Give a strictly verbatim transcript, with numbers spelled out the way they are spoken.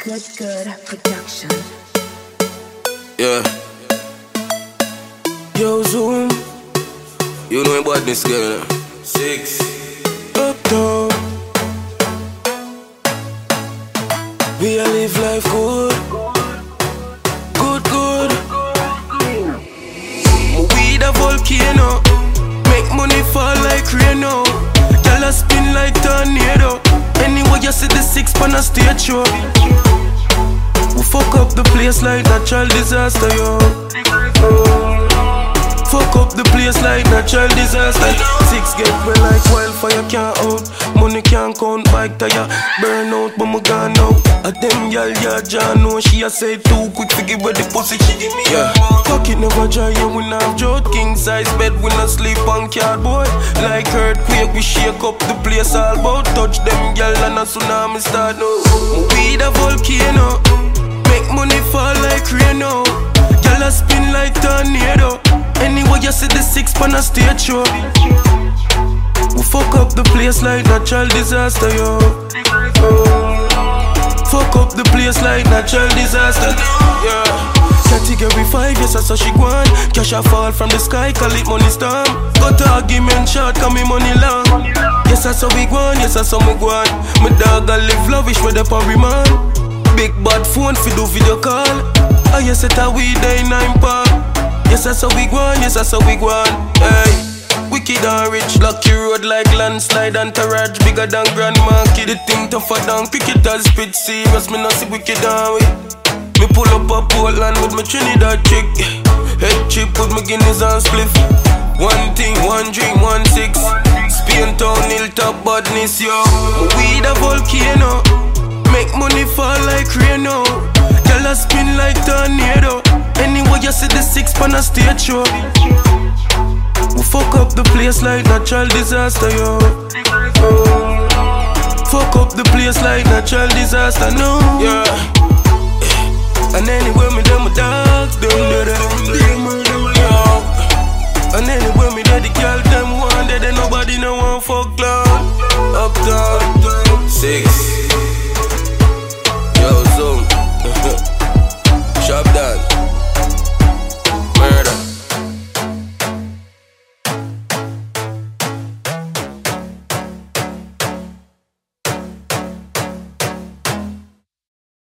Good, good production. Yeah. Yo, Zoom. You know about this girl. Six. Uptown. We a live life good. Good, good. My weed a volcano. Make money fall like rain now. Y'all a spin like tornado. Anyway you see the six pan a stage show. We fuck up the place like natural disaster, yo. Fuck up the place like natural disaster. Six get well like wildfire, can't out. Money can't count, bike tire burn out, but me gone now. A them y'all, yeah, John know. She a say too quick to give her the pussy, she give me. Yeah. Fuck it, never dry, yeah, we not have joke. King size bed, we not sleep on cardboard. Like earthquake, we shake up the place all about. Touch them y'all and a tsunami start now. We the volcano. Make money fall like rain now. Y'all a spin like tornado. Anyway you see the six pan a stage show. We fuck up the place like natural disaster, yo. Fuck up the place like natural disaster, yeah. Category five, yes, I saw she gone. Cash a fall from the sky, call it money storm. Got the argument short, call me money long. Yes, I saw we gone, yes, I saw me gone. My dog a live lavish with the parry man. Big bad phone fi do video call. Ah yes, it's a weed day nine pack. Yes, I saw we gone, yes, I saw we gone. Hey, wicked and rich, lucky road like landslide and taraj. Bigger than grandma kid, the thing tougher than cricketers. Spit serious, me not see wicked and we. Me pull up a Portland with my Trinidad chick. Head chip with my Guinness and spliff. One thing, one dream, one six. Spain town, hilltop badness, yo. We the volcano. Make money fall like rain now. Y'all a spin like tornado. Anyway you see the six pan a stage show. We fuck up the place like natural disaster, yo. Fuck up the place like natural disaster, no. Yeah. And anyway me them my dogs, them do them. And anyway me that the girl them want that nobody no want fuck clown. Uptown, six.